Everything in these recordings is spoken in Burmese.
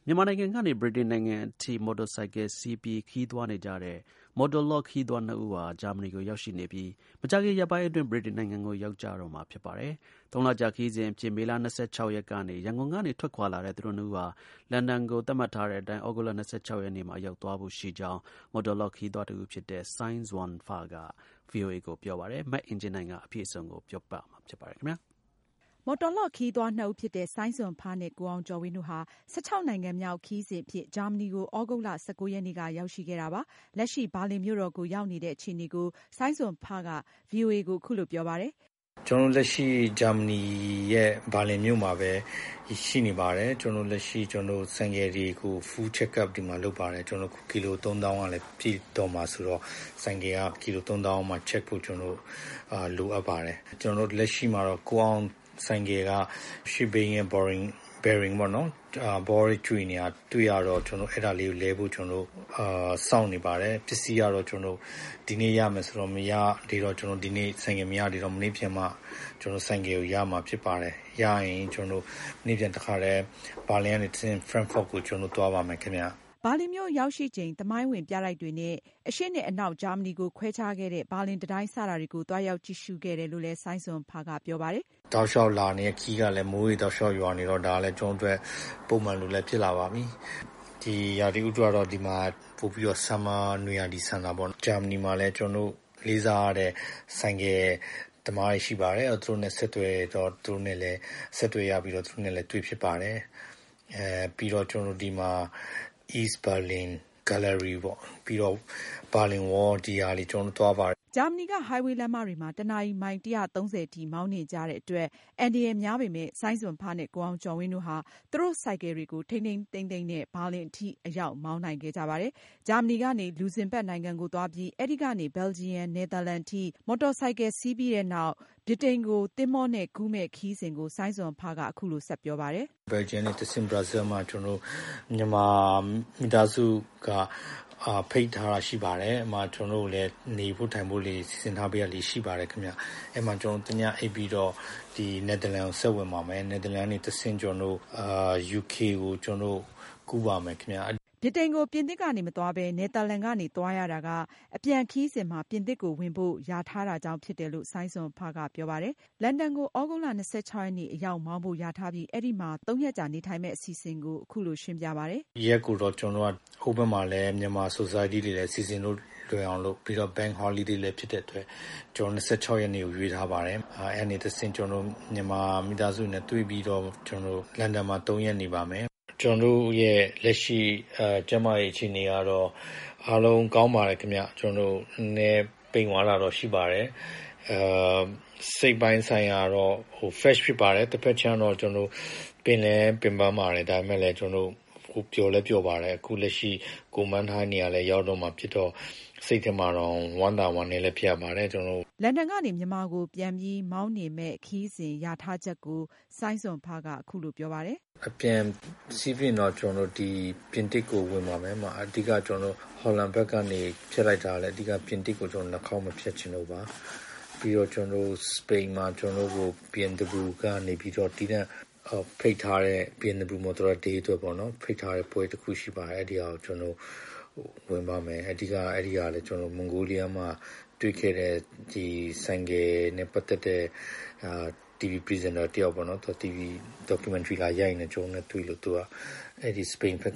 မြန်မာနိုင်ငံကနေ ဗြိတိန်နိုင်ငံအထိ မော်တော်ဆိုင်ကယ်စီးပြီး ခရီးသွားနေကြတဲ့ မော်တော်လော့ခရီးသွား နှစ်ဦးဟာ ဂျာမနီကို ရောက်ရှိနေပြီး မကြာခင်ရက်ပိုင်းအတွင်း ဗြိတိန်နိုင်ငံကို ရောက်ကြတော့မှာ ဖြစ်ပါတယ်။ ၃ လကြာ ခရီးစဉ်အဖြစ် မေလ ၂၆ ရက်ကနေ ရန်ကုန်ကနေ ထွက်ခွာလာတဲ့ သူတို့နှစ်ဦးဟာ လန်ဒန်ကို သတ်မှတ်ထားတဲ့အတိုင်း သြဂုတ်လ ၂၆ ရက်နေ့မှာ ရောက်သွားဖို့ရှိကြောင်း မော်တော်လော့ခရီးသွားတစ်ဦးဖြစ်တဲ့ စိုင်းဇွမ်ဖာက VOA ကို ပြောပါတယ်။ မအင်ကြင်းနိုင်က အပြည့်အစုံကို ပြောပြမှာ ဖြစ်ပါတယ်။မော်တော်လော့ခရီးသွားနှစ်ဦးဖြစ်တဲ့ စိုင်းဇွမ်ဖာနဲ့ ကိုအောင်ကျော်ဝင်းတို့ဟာ 16 နိုင်ငံမြောက်ခရီးစဉ်အဖြစ် ဂျာမနီကို သြဂုတ်လ ၁၉ ရက်နေ့က ရောက်ရှိခဲ့တာပါ။ လက်ရှိ ဘာလင်မြို့တော်ကို ရောက်နေတဲ့ အခြေအနေကို စိုင်းဇွမ်ဖာက VOA ကို အခုလိုပြောပါတယ်။ ကျနော်တို့လက်ရှိ ဂျာမနီရဲ့ဘာလင်မြို့မှာပဲရှိနေပါတယ်။ လက်ရှိဆိုင်ကယ်တွေကို Full Checkup ဒီမှာလုပ်ပါတယ်။ ကီလို 3000 ကလည်းပြည့်တော့မှာဆိုတော့ ဆိုင်ကယ်ကကီလို 3000 မှာ check ဖို့လိုအပ်ပါတယ်။ လက်ရှိမှာတော့ ကိုအောင်ဆိုင်ကယ်က ရှေ့ဘီးရဲ့ bearing ပေါ့နော်။ ball ကျွေနေတာတွေ့ရတော့ အဲ့ဒါလေးကိုလဲဖို့စောင့်နေပါတယ်။ ပစ္စည်းကတော့ဒီနေ့ရမယ်ဆိုတော့ မရသေးတော့ဒီနေ့ဆိုင်ကယ်မရသေးတော့ မနက်ဖြန်မှဆိုင်ကယ်ကိုရမှာဖြစ်ပါတယ်။ ရရင်မနက်ဖြန်တခါတည်း ဘာလင်ကနေတဆင့် Frankfurt ကိုသွားပါမယ်ခင်ဗျ။ဘာလင်မြို့ရောက်ရှိချိန် သမိုင်းဝင်ပြတိုက်တွေနဲ့ အရှေ့နဲ့အနောက် ဂျာမနီကို ခွဲခြားခဲ့တဲ့ ဘာလင်တံတိုင်း စတာတွေကို သွားရောက်ကြည့်ရှုခဲ့တယ်လို့လည်း စိုင်းဇွမ်ဖာကပြောပါတယ်။ တောက်လျှောက်လာနေတဲ့ခရီးကလည်း မိုးတွေတောက်လျှောက်ရွာနေတော့ ဒါကလည်းကျနော်တို့အတွက် ပုံမှန်လိုလည်းဖြစ်လာပါပြီ။ ဒီရာသီဥတုကတော့ ဒီမှာပိုပြီးတော့ Summer နွေရာသီဆန်တာပေါ့။ ဂျာမနီမှာလည်းလေးစားရတဲ့ဆိုင်ကယ်သမားတွေရှိပါတယ်။ သူတို့နဲ့ဆက်သွယ်တော့ သူတို့နဲ့လည်းဆက်သွယ်ရပြီးတော့ သူတို့နဲ့လည်းတွေ့ဖြစ်ပါတယ်။ ပြီးတော့ဒီမှာ East Berlin Gallery ပေါ့ ပြီးတော့ Berlin Wall ဒီဟာတွေသွားပါတယ်။ ဂျာမနီက ဟိုင်းဝေးလမ်းမတွေမှာ တနာရီ မိုင် 130 အထိမောင်းနှင်ကြတဲ့အတွက် အန္တရာယ်များပေမယ့် စိုင်းဇွမ်ဖာနဲ့ ကိုအောင်ကျော်ဝင်းတို့ဟာ သူတို့ဆိုင်ကယ်တွေကို ထိန်းထိန်းသိမ်းသိမ်းနဲ့ ဘာလင်အထိ အရောက်မောင်းနိုင်ခဲ့ကြပါတယ်။ ဂျာမနီကနေ လူဇင်ဘတ်နိုင်ငံကိုသွားပြီး အဲဒီကနေ ဘယ်လ်ဂျီယံ၊ နယ်သာလန်အထိ မော်တော်ဆိုင်ကယ်စီးပြီးနောက် ဗြိတိန်ကို သင်္ဘောနဲ့ကူးမယ့်ခရီးစဉ်ကို စိုင်းဇွမ်ဖာက အခုလိုဆက်ပြောပါတယ်။ ဘယ်လ်ဂျီယံကနေတဆင့် Brussels မှာမြန်မာမိသားစုကဖိတ်ထားတာရှိပါတယ်။ ကျနော်တို့ကိုလည်းနေဖို့ထိုင်ဖို့စီစဉ်ထားပေးတာရှိပါတယ်ခင်ဗျ။ အဲ့မှာတညအိပ်ပြီးတော့ နယ်သာလန်ကိုဆက်ဝင်ပါမယ်။ နယ်သာလန်ကနေတဆင့်UK ကိုကူးပါမယ်ခင်ဗျ။ဗြိတိန်ကို ပြင်သစ်ကနေမသွားဘဲ နယ်သာလန်ကနေသွားရတာက အပြန်ခရီးစဉ်မှာ ပြင်သစ်ကိုဝင်ဖို့ လျာထားတာကြောင့်ဖြစ်တယ်လို့ စိုင်းဇွမ်ဖာကပြောပါတယ်။ လန်ဒန်ကို သြဂုတ်လ ၂၆ ရက်နေ့ အရောက်မောင်းဖို့လျာထားပြီး အဲဒီမှာ ၃ ရက်ကြာနေထိုင်မယ့်အစီအစဉ်ကို အခုလိုရှင်းပြပါတယ်။ ရက်ကိုတော့ဟိုဘက်မှာလည်း မြန်မာ Society တွေလည်းစီစဉ်လို့လွယ်အောင်လို့ ပြီးတော့ Bank Holiday လည်းဖြစ်တဲ့အတွက် ၂၆ ရက်နေ့ကိုရွေးထားပါတယ်။ အဲ့ကနေတဆင့်မြန်မာမိသားစုနဲ့တွေ့ပြီးတော့ လန်ဒန်မှာ ၃ ရက်နေပါမယ်။ ကျနော်တို့ရဲ့လက်ရှိကျန်းမာရေးအခြေအနေကတော့ အားလုံးကောင်းပါတယ်ခင်ဗျ။ နည်းနည်းပိန်သွားတာတော့ရှိပါတယ်။ စိတ်ပိုင်းဆိုင်ရာတော့ fresh ဖြစ်ပါတယ်။ တဘက်ခြမ်းတော့ပင်လည်းပင်ပန်းပါတယ်။ ဒါပေမဲ့လည်းပျော်လည်းပျော်ပါတယ်။ အခုလက်ရှိကိုယ်မှန်းထားတဲ့နေရာလည်းရောက်တော့မှာဖြစ်တော့ စိတ်ထဲမှာတော့ဝမ်းသာဝမ်းနည်းလည်းဖြစ်ရပါတယ်။ လန်ဒန်ကနေ မြန်မာကိုပြန်ပြီးမောင်းနှင်မယ့်ခရီးစဉ်လျာထားချက်ကို စိုင်းဇွမ်ဖာက အခုလိုပြောပါတယ်။ အပြန်စီးရင်တော့ပြင်သစ်ကိုဝင်ပါမယ်။ အဓိကဟော်လန်ဘက်ကနေဖြတ်လိုက်တာလည်း အဓိကပြင်သစ်ကိုနှာခေါင်းမဖြတ်ချင်လို့ပါ။ ပြီးတော့စပိန်မှာBMW ကနေပြီးတော့သီးသန့်ဖိတ်ထားတဲ့ BMW Motorrad Day အတွက်ပေါ့နော်။ ဖိတ်ထားတဲ့ပွဲတခုရှိပါတယ်။ အဲ့ဒီဟာကိုဝင်ပါမယ်။ အဓိကအဲ့ဒီဟာလည်းမွန်ဂိုးလီးယားမှာတွေ့ခဲ့တဲ့ဆိုင်ကယ်နဲ့ပတ်သက်တဲ့TV Presenter တယောက်ပေါ့နော်။ သူက TV Documentary လာရိုက်နေတယ်။ ကျနော်တို့နဲ့တွေ့လို့သူက အဲ့ဒီစပိန်ဘက်က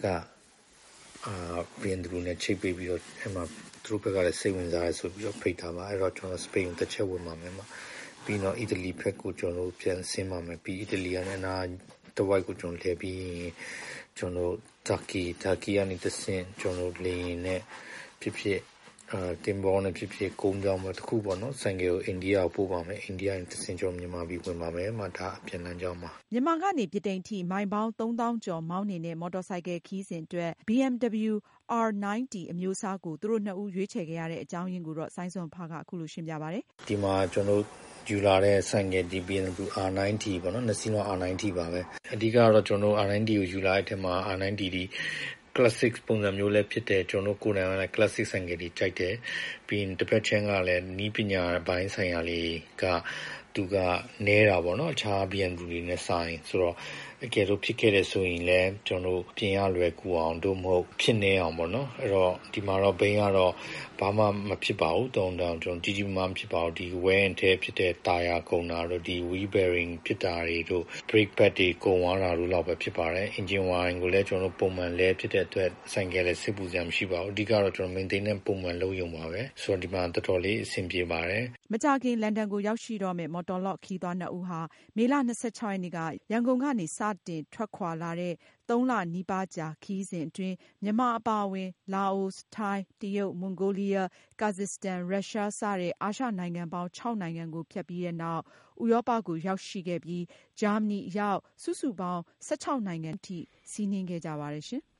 BMW နဲ့ချိတ်ပိတ်ပြီးတော့ သူတို့ဘက်ကလည်းစိတ်ဝင်စားတယ်ဆိုပြီးတော့ဖိတ်ထားပါတယ်။ အဲ့တော့စပိန်ကိုတချက်ဝင်ပါမယ်။ ပြီးတော့အီတလီဘက်ကိုပြန်ဆင်းပါမယ်။ ပြီးအီတလီကနေအနားတဝိုက်ကိုလှည့်ပြီးရင် တာကီကနေတဆင့် လေယာဉ်နဲ့ဖြစ်ဖြစ်သင်္ဘောနဲ့ဖြစ်ဖြစ် ကုန်းကြောင်းတခုပေါ့နော်။ ဆိုင်ကယ်ကိုအိန္ဒိယကိုပို့ပါမယ်။ အိန္ဒိယကနေတဆင့်မြန်မာပြည်ဝင်ပါမယ်။ ဒါအပြန်လမ်းကြောင်းပါ။ မြန်မာကနေ ဗြိတိန်အထိ မိုင်ပေါင်း ၃၀,၀၀၀ ကျော်မောင်းနှင်တဲ့ မော်တော်ဆိုင်ကယ်ခရီးစဉ်အတွက် BMW R90 အမျိုးအစားကို သူတို့နှစ်ဦးရွေးချယ်ခဲ့ရတဲ့အကြောင်းရင်းကို စိုင်းဇွမ်ဖာက အခုလိုရှင်းပြပါတယ်။ ဒီမှာယူလာတဲ့ဆိုင်ကယ် BMW R90 ပေါ့နော်။ နှစ်စီးလုံး R90 ပါပဲ။ အဓိကကတော့R90 ကိုယူလာတဲ့အထဲမှာ R90 သည် Classic ပုံစံမျိုးလည်းဖြစ်တယ်။ ကျနော်တို့ကိုယ်တိုင်ကလည်း Classic ဆိုင်ကယ်တွေကြိုက်တယ်။ ပြီးရင်တဘက်ခြမ်းကလည်းနည်းပညာပိုင်းဆိုင်ရာလေးကသူကနည်းတာပေါ့နော်။ အခြား BMW တွေနဲ့စာရင်ဆိုတော့အကယ်လို့ဖြစ်ခဲ့တဲ့ဆိုရင်လည်းကျွန်တော်တို့ပြင်ရလွယ်ကူအောင်တို့မဟုတ်ဖြစ်နေအောင်ပေါ့နော်အဲ့တော့ဒီမှာတော့ဘိန်းကတော့ဘာမှမဖြစ်ပါဘူးတုံတောင်ကျွန်တော်ကြီးကြီးမားမားဖြစ်ပါဘူးဒီ wear and tear ဖြစ်တဲ့တာယာကုန်တာတို့ဒီ wheel bearing ဖြစ်တာတွေတို့ brake pad တွေကုန်သွားတာတို့လောက်ပဲဖြစ်ပါတယ် engine wiring ကိုလည်းကျွန်တော်တို့ပုံမှန်လဲဖြစ်တဲ့အတွက်ဆိုင်ကယ်လည်းစစ်ပူစရာမရှိပါဘူးအဓိကတော့ကျွန်တော် maintenance ပုံမှန်လုပ်ရုံပါပဲဆိုတော့ဒီမှာတော်တော်လေးအဆင်ပြေပါတယ်မကြာခင်လန်ဒန်ကိုရောက်ရှိတော့မယ့်မော်တော်လော့ခီးသွား2ဦးဟာမေလ 26 ရက်နေ့ကရန်ကုန်ကနေစတင်ထွက်ခွာလာတဲ့3 လနီးပါးကြာခရီးစဉ်အတွင်းမြန်မာအပါအဝင်လာအို၊ထိုင်း၊တရုတ်၊မွန်ဂိုလီးယား၊ကာဇက်စတန်၊ရုရှားစတဲ့အာရှနိုင်ငံပေါင်း 6 နိုင်ငံကိုဖြတ်ပြီးတဲ့နောက်ဥရောပကိုရောက်ရှိခဲ့ပြီးဂျာမနီအရောက်စုစုပေါင်း16နိုင်ငံထိစီးနင်းခဲ့ကြပါတယ်ရှင်။